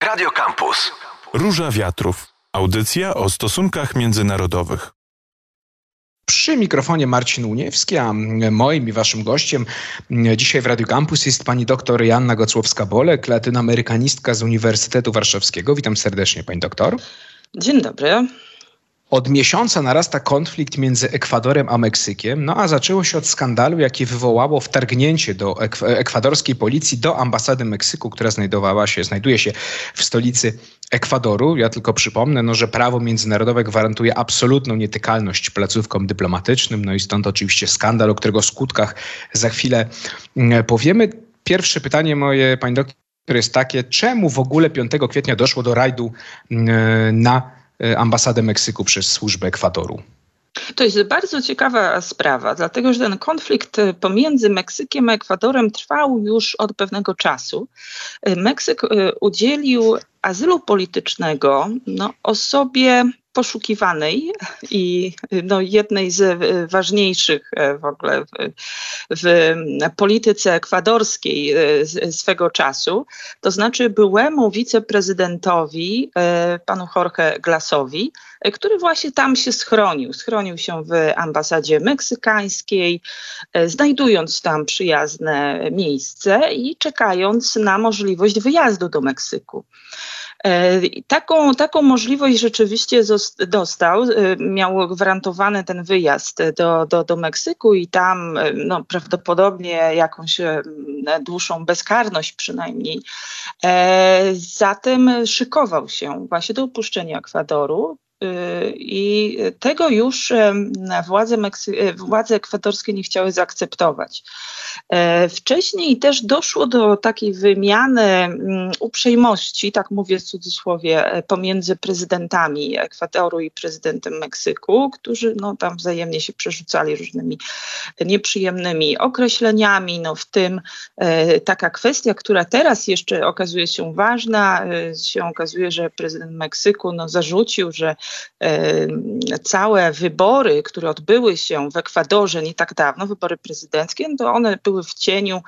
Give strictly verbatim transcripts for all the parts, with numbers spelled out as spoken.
Radio Campus. Róża Wiatrów. Audycja o stosunkach międzynarodowych. Przy mikrofonie Marcin Uniewski, a moim i waszym gościem dzisiaj w Radio Campus jest pani doktor Joanna Gocłowska-Bolek, latynoamerykanistka z Uniwersytetu Warszawskiego. Witam serdecznie, pani doktor. Dzień dobry. Od miesiąca narasta konflikt między Ekwadorem a Meksykiem, no a zaczęło się od skandalu, jaki wywołało wtargnięcie do ekw- ekwadorskiej policji do ambasady Meksyku, która znajdowała się, znajduje się w stolicy Ekwadoru. Ja tylko przypomnę, no, że prawo międzynarodowe gwarantuje absolutną nietykalność placówkom dyplomatycznym, no i stąd oczywiście skandal, o którego skutkach za chwilę powiemy. Pierwsze pytanie moje, pani doktor, jest takie, czemu w ogóle piątego kwietnia doszło do rajdu na ambasadę Meksyku przez służbę Ekwadoru? To jest bardzo ciekawa sprawa, dlatego że ten konflikt pomiędzy Meksykiem a Ekwadorem trwał już od pewnego czasu. Meksyk udzielił azylu politycznego no, osobie poszukiwanej i no, jednej z ważniejszych w ogóle w, w polityce ekwadorskiej swego czasu, to znaczy byłemu wiceprezydentowi, panu Jorge Glassowi, który właśnie tam się schronił. Schronił się w ambasadzie meksykańskiej, znajdując tam przyjazne miejsce i czekając na możliwość wyjazdu do Meksyku. Taką, taką możliwość rzeczywiście dostał, miał gwarantowany ten wyjazd do, do, do Meksyku i tam no, prawdopodobnie jakąś dłuższą bezkarność przynajmniej. Zatem szykował się właśnie do opuszczenia Ekwadoru. I tego już władze, Meksy- władze ekwadorskie nie chciały zaakceptować. Wcześniej też doszło do takiej wymiany uprzejmości, tak mówię w cudzysłowie, pomiędzy prezydentami Ekwadoru i prezydentem Meksyku, którzy no, tam wzajemnie się przerzucali różnymi nieprzyjemnymi określeniami. No, w tym taka kwestia, która teraz jeszcze okazuje się ważna, się okazuje, że prezydent Meksyku no, zarzucił, że całe wybory, które odbyły się w Ekwadorze nie tak dawno, wybory prezydenckie, to one były w cieniu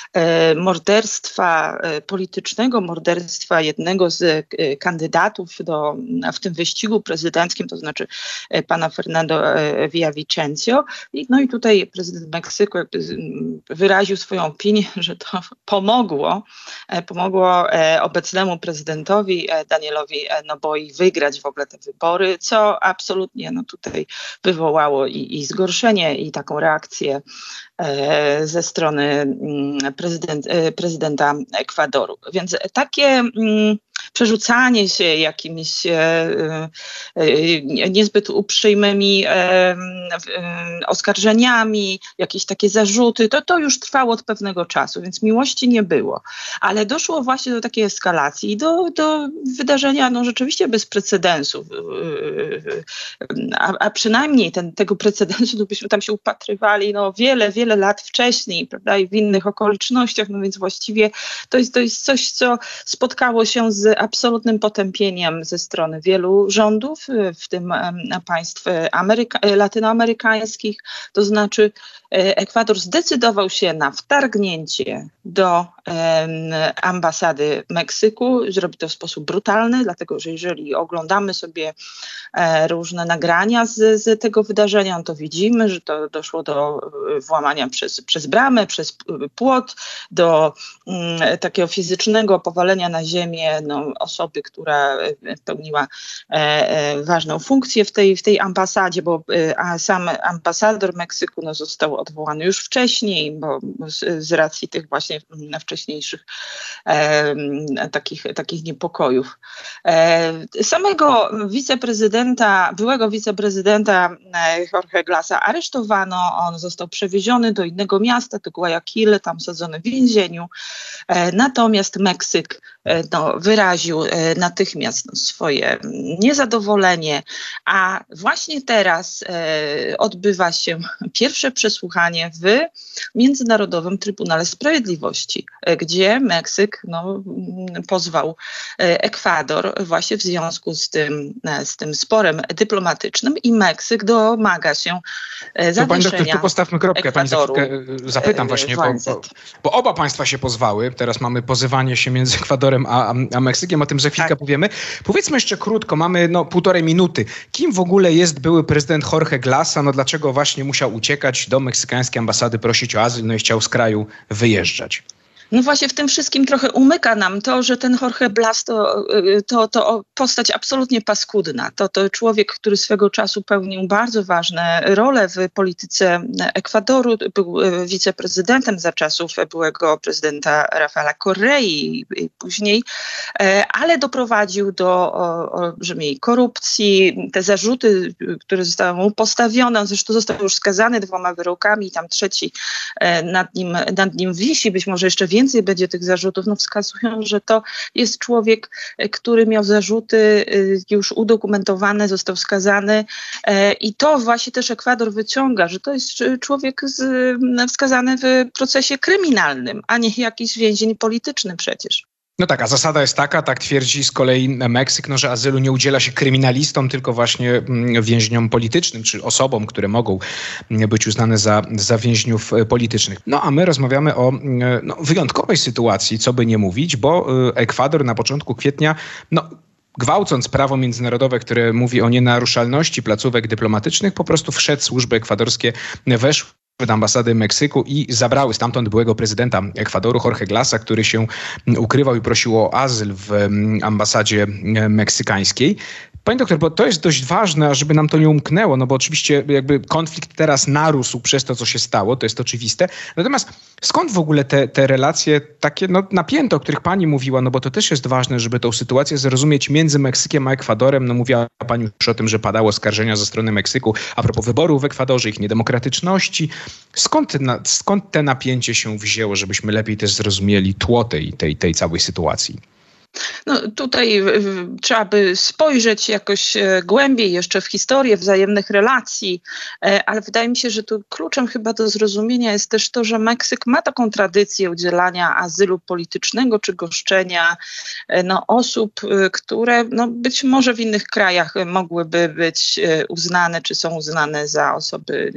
morderstwa politycznego, morderstwa jednego z kandydatów do, w tym wyścigu prezydenckim, to znaczy pana Fernando Villavicencio. No i tutaj prezydent Meksyku jakby wyraził swoją opinię, że to pomogło, pomogło obecnemu prezydentowi Danielowi Noboi wygrać w ogóle te wybory, co absolutnie no, tutaj wywołało i, i zgorszenie, i taką reakcję e, ze strony mm, prezydent, e, prezydenta Ekwadoru. Więc takie mm, przerzucanie się jakimiś e, e, niezbyt uprzejmymi e, e, oskarżeniami, jakieś takie zarzuty, to, to już trwało od pewnego czasu, więc miłości nie było. Ale doszło właśnie do takiej eskalacji, do, do wydarzenia no, rzeczywiście bez precedensu. A, a przynajmniej ten, tego precedensu to byśmy tam się upatrywali no, wiele, wiele lat wcześniej, prawda, i w innych okolicznościach, no więc właściwie to jest, to jest coś, co spotkało się z absolutnym potępieniem ze strony wielu rządów, w tym państw Ameryka- latynoamerykańskich. To znaczy Ekwador zdecydował się na wtargnięcie do e, ambasady Meksyku. Zrobi to w sposób brutalny, dlatego że jeżeli oglądamy sobie e, różne nagrania z, z tego wydarzenia, no to widzimy, że to doszło do włamania przez, przez bramę, przez płot, do m, takiego fizycznego powalenia na ziemię no, osoby, która pełniła e, e, ważną funkcję w tej, w tej ambasadzie, bo e, a sam ambasador Meksyku no, został odwołany już wcześniej, bo z, z racji tych właśnie wcześniejszych e, takich, takich niepokojów. E, samego wiceprezydenta, byłego wiceprezydenta Jorge Glassa aresztowano, on został przewieziony do innego miasta, do Guayaquil, tam sadzony w więzieniu. E, natomiast Meksyk e, no, wyraził e, natychmiast no, swoje niezadowolenie, a właśnie teraz e, odbywa się pierwsze przesłuchanie przesłuchanie w Międzynarodowym Trybunale Sprawiedliwości, gdzie Meksyk no, pozwał Ekwador właśnie w związku z tym, z tym sporem dyplomatycznym i Meksyk domaga się zawieszenia Pani doktor, tu postawmy kropkę. Pani za chwilkę zapytam właśnie, bo, bo, bo oba państwa się pozwały. Teraz mamy pozywanie się między Ekwadorem a, a Meksykiem, o tym za chwilkę tak. powiemy. Powiedzmy jeszcze krótko, mamy no, półtorej minuty. Kim w ogóle jest były prezydent Jorge Glassa? No dlaczego właśnie musiał uciekać do meksykańskiej ambasady, prosić o azyl, no i chciał z kraju wyjeżdżać? No właśnie w tym wszystkim trochę umyka nam to, że ten Jorge Glass to, to, to postać absolutnie paskudna. To, to człowiek, który swego czasu pełnił bardzo ważne role w polityce Ekwadoru. Był wiceprezydentem za czasów byłego prezydenta Rafaela Correi i później, ale doprowadził do olbrzymiej korupcji. Te zarzuty, które zostały mu postawione, zresztą został już skazany dwoma wyrokami, tam trzeci nad nim, nad nim wisi, być może jeszcze więcej będzie tych zarzutów, no wskazują, że to jest człowiek, który miał zarzuty już udokumentowane, został skazany i to właśnie też Ekwador wyciąga, że to jest człowiek z, wskazany w procesie kryminalnym, a nie jakiś więzień polityczny przecież. No tak, a zasada jest taka, tak twierdzi z kolei Meksyk, no, że azylu nie udziela się kryminalistom, tylko właśnie więźniom politycznym, czy osobom, które mogą być uznane za, za więźniów politycznych. No a my rozmawiamy o no, wyjątkowej sytuacji, co by nie mówić, bo Ekwador na początku kwietnia, no gwałcąc prawo międzynarodowe, które mówi o nienaruszalności placówek dyplomatycznych, po prostu wszedł, służby ekwadorskie weszły do ambasady Meksyku i zabrały stamtąd byłego prezydenta Ekwadoru, Jorge Glassa, który się ukrywał i prosił o azyl w ambasadzie meksykańskiej. Pani doktor, bo to jest dość ważne, żeby nam to nie umknęło, no bo oczywiście jakby konflikt teraz narósł przez to, co się stało, to jest oczywiste. Natomiast skąd w ogóle te, te relacje takie no, napięte, o których pani mówiła, no bo to też jest ważne, żeby tą sytuację zrozumieć między Meksykiem a Ekwadorem. No mówiła pani już o tym, że padały oskarżenia ze strony Meksyku a propos wyborów w Ekwadorze, ich niedemokratyczności. Skąd, skąd te napięcie się wzięło, żebyśmy lepiej też zrozumieli tło tej, tej, tej całej sytuacji? No, tutaj w, trzeba by spojrzeć jakoś e, głębiej jeszcze w historię wzajemnych relacji, e, ale wydaje mi się, że tu kluczem chyba do zrozumienia jest też to, że Meksyk ma taką tradycję udzielania azylu politycznego czy goszczenia e, no, osób, e, które no, być może w innych krajach mogłyby być e, uznane czy są uznane za osoby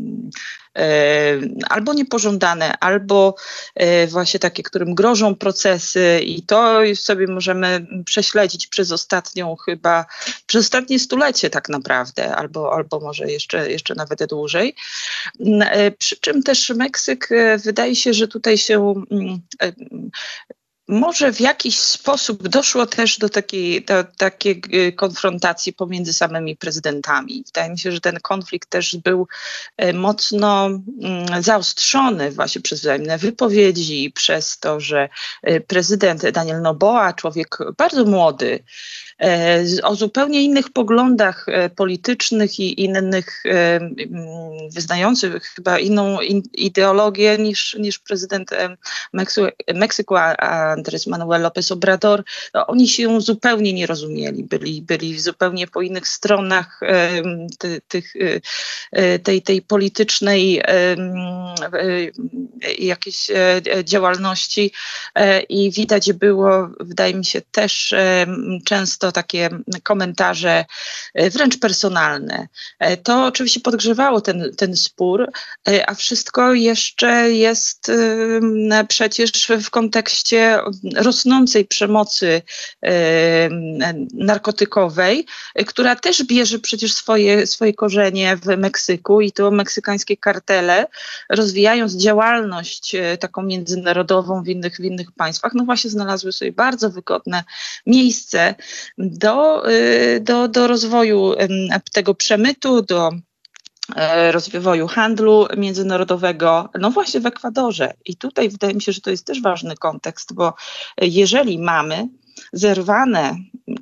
E, albo niepożądane, albo e, właśnie takie, którym grożą procesy i to sobie możemy prześledzić przez ostatnią chyba, przez ostatnie stulecie tak naprawdę, albo, albo może jeszcze, jeszcze nawet dłużej. E, przy czym też Meksyk e, wydaje się, że tutaj się e, może w jakiś sposób doszło też do takiej, do takiej konfrontacji pomiędzy samymi prezydentami. Wydaje mi się, że ten konflikt też był mocno zaostrzony właśnie przez wzajemne wypowiedzi, przez to, że prezydent Daniel Noboa, człowiek bardzo młody, o zupełnie innych poglądach politycznych i innych, wyznających chyba inną ideologię niż, niż prezydent Meksyku, Meksyku Andrés Manuel López Obrador. No, oni się zupełnie nie rozumieli, byli, byli zupełnie po innych stronach ty, tych, tej, tej politycznej jakiejś działalności i widać było, wydaje mi się, też często takie komentarze wręcz personalne. To oczywiście podgrzewało ten, ten spór, a wszystko jeszcze jest przecież w kontekście rosnącej przemocy narkotykowej, która też bierze przecież swoje, swoje korzenie w Meksyku i to meksykańskie kartele, rozwijając działalność taką międzynarodową w innych, w innych państwach, no właśnie znalazły sobie bardzo wygodne miejsce do, do, do rozwoju tego przemytu, do rozwoju handlu międzynarodowego, no właśnie w Ekwadorze. I tutaj wydaje mi się, że to jest też ważny kontekst, bo jeżeli mamy zerwane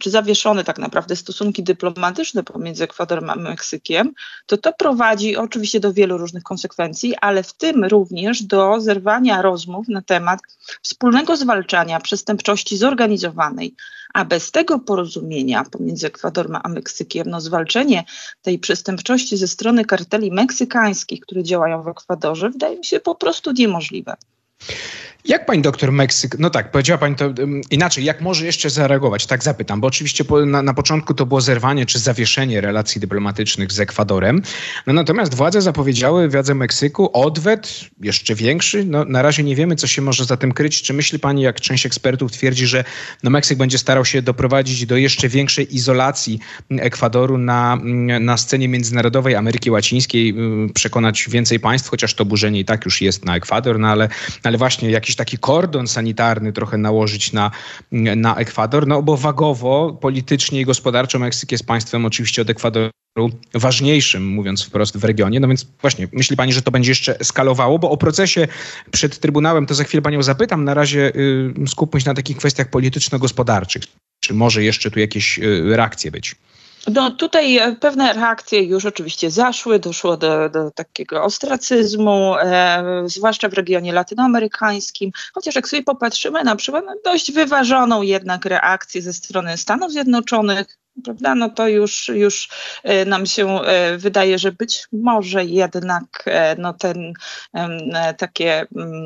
czy zawieszone tak naprawdę stosunki dyplomatyczne pomiędzy Ekwadorem a Meksykiem, to to prowadzi oczywiście do wielu różnych konsekwencji, ale w tym również do zerwania rozmów na temat wspólnego zwalczania przestępczości zorganizowanej. A bez tego porozumienia pomiędzy Ekwadorem a Meksykiem, no zwalczenie tej przestępczości ze strony karteli meksykańskich, które działają w Ekwadorze, wydaje mi się po prostu niemożliwe. Jak pani doktor Meksyk, no tak, powiedziała pani to um, inaczej, jak może jeszcze zareagować? Tak zapytam, bo oczywiście po, na, na początku to było zerwanie czy zawieszenie relacji dyplomatycznych z Ekwadorem. No natomiast władze zapowiedziały władze Meksyku odwet jeszcze większy. No, na razie nie wiemy, co się może za tym kryć. Czy myśli pani, jak część ekspertów twierdzi, że no, Meksyk będzie starał się doprowadzić do jeszcze większej izolacji Ekwadoru na, na scenie międzynarodowej Ameryki Łacińskiej, przekonać więcej państw, chociaż to burzenie i tak już jest na Ekwador, no ale, ale właśnie jakiś taki kordon sanitarny trochę nałożyć na, na Ekwador, no bo wagowo, politycznie i gospodarczo Meksyk jest państwem oczywiście od Ekwadoru ważniejszym, mówiąc wprost, w regionie. No więc właśnie, myśli pani, że to będzie jeszcze eskalowało? Bo o procesie przed Trybunałem to za chwilę panią zapytam. Na razie y, skupmy się na takich kwestiach polityczno-gospodarczych. Czy może jeszcze tu jakieś y, reakcje być? No tutaj pewne reakcje już oczywiście zaszły, doszło do, do takiego ostracyzmu, e, zwłaszcza w regionie latynoamerykańskim, chociaż jak sobie popatrzymy na przykład na dość wyważoną jednak reakcję ze strony Stanów Zjednoczonych, prawda, no to już, już nam się wydaje, że być może jednak no ten, takie,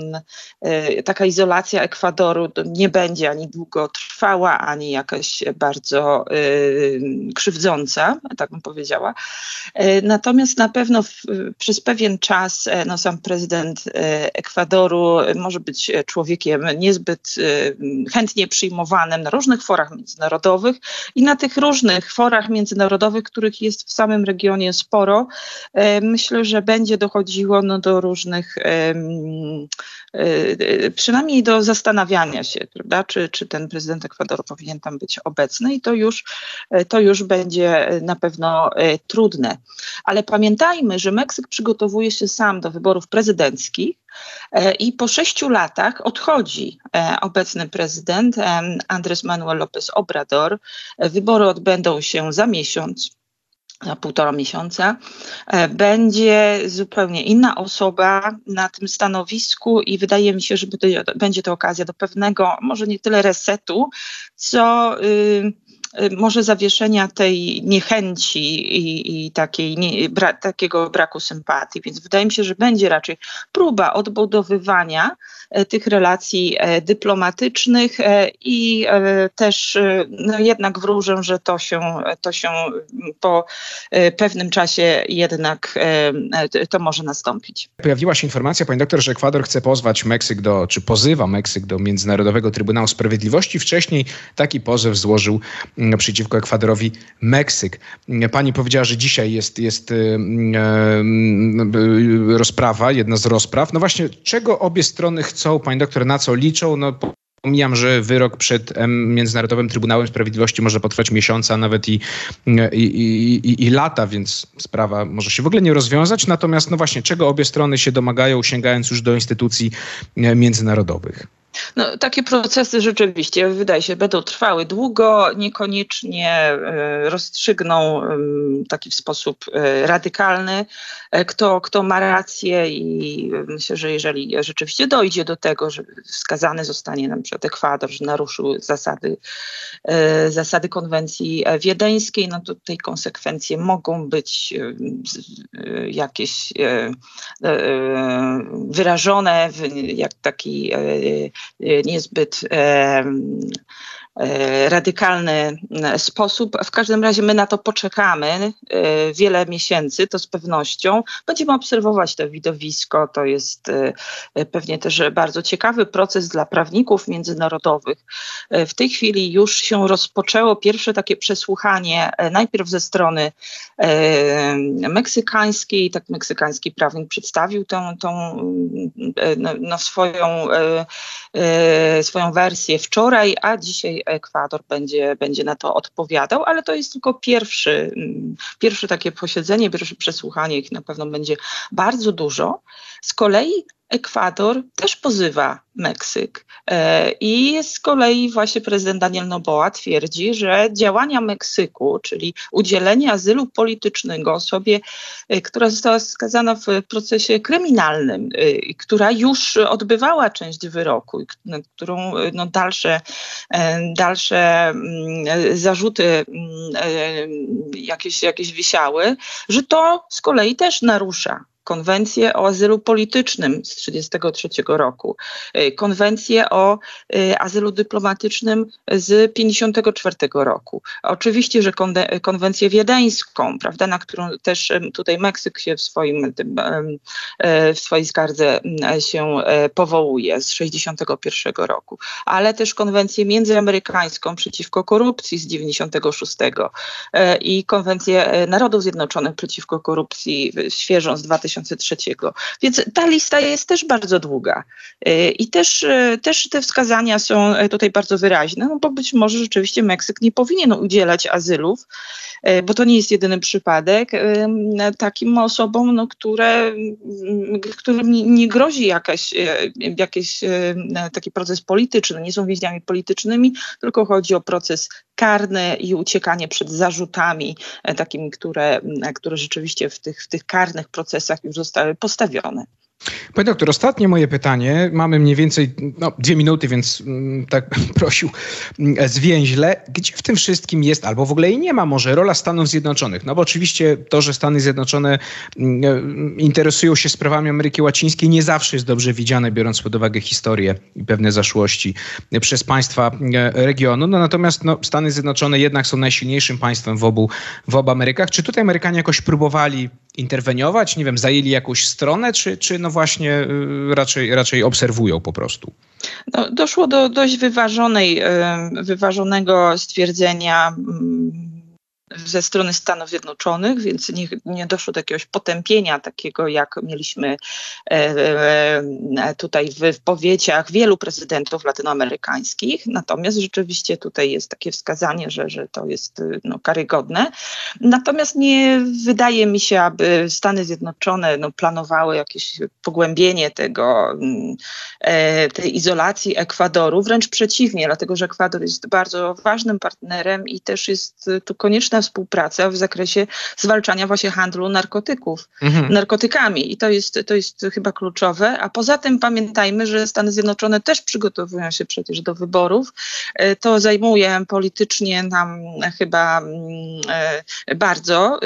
taka izolacja Ekwadoru nie będzie ani długo trwała, ani jakaś bardzo krzywdząca, tak bym powiedziała. Natomiast na pewno w, przez pewien czas no, sam prezydent Ekwadoru może być człowiekiem niezbyt chętnie przyjmowanym na różnych forach międzynarodowych i na tych różnych różnych forach międzynarodowych, których jest w samym regionie sporo. Myślę, że będzie dochodziło no, do różnych, przynajmniej do zastanawiania się, prawda, czy, czy ten prezydent Ekwadoru powinien tam być obecny i to już, to już będzie na pewno trudne. Ale pamiętajmy, że Meksyk przygotowuje się sam do wyborów prezydenckich, i po sześciu latach odchodzi obecny prezydent Andrés Manuel López Obrador. Wybory odbędą się za miesiąc, za półtora miesiąca. Będzie zupełnie inna osoba na tym stanowisku i wydaje mi się, że będzie to okazja do pewnego, może nie tyle resetu, co Yy, może zawieszenia tej niechęci i, i takiej, nie, bra, takiego braku sympatii. Więc wydaje mi się, że będzie raczej próba odbudowywania e, tych relacji e, dyplomatycznych e, i e, też e, no jednak wróżę, że to się, to się po e, pewnym czasie jednak e, to może nastąpić. Pojawiła się informacja, pani doktor, że Ekwador chce pozwać Meksyk do, czy pozywa Meksyk do Międzynarodowego Trybunału Sprawiedliwości. Wcześniej taki pozew złożył przeciwko Ekwadorowi Meksyk. Pani powiedziała, że dzisiaj jest, jest e, e, rozprawa, jedna z rozpraw. No właśnie, czego obie strony chcą, pani doktor, na co liczą? No, pomijam, że wyrok przed Międzynarodowym Trybunałem Sprawiedliwości może potrwać miesiące, a nawet i, i, i, i lata, więc sprawa może się w ogóle nie rozwiązać. Natomiast no właśnie, czego obie strony się domagają, sięgając już do instytucji międzynarodowych? No, takie procesy rzeczywiście, wydaje się, będą trwały długo, niekoniecznie y, rozstrzygną y, taki w sposób y, radykalny, y, kto, kto ma rację i myślę, że jeżeli rzeczywiście dojdzie do tego, że wskazany zostanie na przykład Ekwador, że naruszył zasady, y, zasady konwencji wiedeńskiej, no to tej konsekwencje mogą być y, y, jakieś y, y, wyrażone w jak taki y, niezbyt e, e, radykalny sposób. W każdym razie my na to poczekamy e, wiele miesięcy, to z pewnością. Będziemy obserwować to widowisko. To jest e, pewnie też bardzo ciekawy proces dla prawników międzynarodowych. E, w tej chwili już się rozpoczęło pierwsze takie przesłuchanie, e, najpierw ze strony e, meksykańskiej. Tak meksykański prawnik przedstawił tą, tą e, no, no swoją e, swoją wersję wczoraj, a dzisiaj Ekwador będzie, będzie na to odpowiadał, ale to jest tylko pierwszy, pierwsze takie posiedzenie, pierwsze przesłuchanie, ich na pewno będzie bardzo dużo. Z kolei Ekwador też pozywa Meksyk i z kolei właśnie prezydent Daniel Noboa twierdzi, że działania Meksyku, czyli udzielenie azylu politycznego osobie, która została skazana w procesie kryminalnym, która już odbywała część wyroku, nad którą no, dalsze, dalsze zarzuty jakieś, jakieś wisiały, że to z kolei też narusza konwencję o azylu politycznym z tysiąc dziewięćset trzydziestego trzeciego roku, konwencję o azylu dyplomatycznym z tysiąc dziewięćset pięćdziesiątego czwartego roku. Oczywiście, że konwencję wiedeńską, prawda, na którą też tutaj Meksyk się w, swoim, w swojej skardze się powołuje z tysiąc dziewięćset sześćdziesiątego pierwszego roku, ale też konwencję międzyamerykańską przeciwko korupcji z tysiąc dziewięćset dziewięćdziesiątego szóstego i konwencję Narodów Zjednoczonych przeciwko korupcji świeżą z dwa tysiące trzeciego. Więc ta lista jest też bardzo długa. I też, też te wskazania są tutaj bardzo wyraźne, no bo być może rzeczywiście Meksyk nie powinien udzielać azylów, bo to nie jest jedyny przypadek, takim osobom, no, które, którym nie grozi jakaś, jakiś taki proces polityczny, nie są więźniami politycznymi, tylko chodzi o proces karny i uciekanie przed zarzutami takimi, które, które rzeczywiście w tych, w tych karnych procesach już zostały postawione. Panie doktor, ostatnie moje pytanie. Mamy mniej więcej no, dwie minuty, więc mm, tak prosił zwięźle. Gdzie w tym wszystkim jest, albo w ogóle jej nie ma może, rola Stanów Zjednoczonych? No bo oczywiście to, że Stany Zjednoczone mm, interesują się sprawami Ameryki Łacińskiej, nie zawsze jest dobrze widziane, biorąc pod uwagę historię i pewne zaszłości przez państwa regionu. No, natomiast no, Stany Zjednoczone jednak są najsilniejszym państwem w obu, w obu Amerykach. Czy tutaj Amerykanie jakoś próbowali interweniować? Nie wiem, zajęli jakąś stronę, czy, czy no właśnie y, raczej, raczej obserwują po prostu? No, doszło do dość wyważonej, y, wyważonego stwierdzenia y, ze strony Stanów Zjednoczonych, więc nie, nie doszło do jakiegoś potępienia takiego, jak mieliśmy e, e, tutaj w wypowiedziach wielu prezydentów latynoamerykańskich. Natomiast rzeczywiście tutaj jest takie wskazanie, że, że to jest no, karygodne. Natomiast nie wydaje mi się, aby Stany Zjednoczone no, planowały jakieś pogłębienie tego, e, tej izolacji Ekwadoru. Wręcz przeciwnie, dlatego że Ekwador jest bardzo ważnym partnerem i też jest tu konieczna współpraca w zakresie zwalczania właśnie handlu narkotyków, mhm. narkotykami. I to jest, to jest chyba kluczowe. A poza tym pamiętajmy, że Stany Zjednoczone też przygotowują się przecież do wyborów. To zajmuje politycznie nam chyba bardzo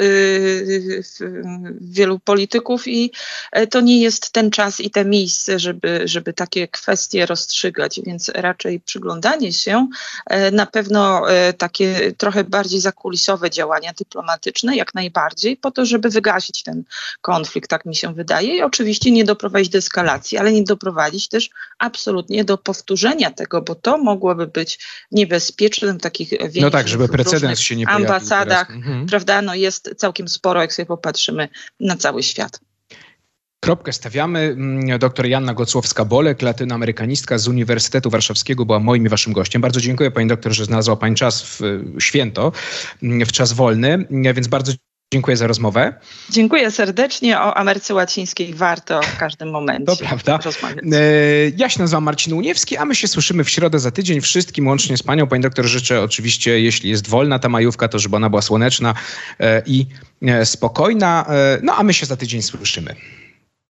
wielu polityków i to nie jest ten czas i te miejsce, żeby, żeby takie kwestie rozstrzygać. Więc raczej przyglądanie się, na pewno takie trochę bardziej zakulisowe działania dyplomatyczne, jak najbardziej, po to, żeby wygasić ten konflikt, tak mi się wydaje. I oczywiście nie doprowadzić do eskalacji, ale nie doprowadzić też absolutnie do powtórzenia tego, bo to mogłoby być niebezpieczne w takich więźniów. No tak, żeby precedens się nie pojawił. Ambasadach, mhm. prawda, no jest całkiem sporo, jak sobie popatrzymy na cały świat. Kropkę stawiamy. Doktor Joanna Gocłowska-Bolek, latynoamerykanistka z Uniwersytetu Warszawskiego, była moim i waszym gościem. Bardzo dziękuję, pani doktor, że znalazła pani czas w święto, w czas wolny, więc bardzo dziękuję za rozmowę. Dziękuję serdecznie. O Ameryce Łacińskiej warto w każdym momencie to prawda. rozmawiać. Ja się nazywam Marcin Uniewski, a my się słyszymy w środę za tydzień. Wszystkim łącznie z panią. Pani doktor, życzę oczywiście, jeśli jest wolna ta majówka, to żeby ona była słoneczna i spokojna. No a my się za tydzień słyszymy.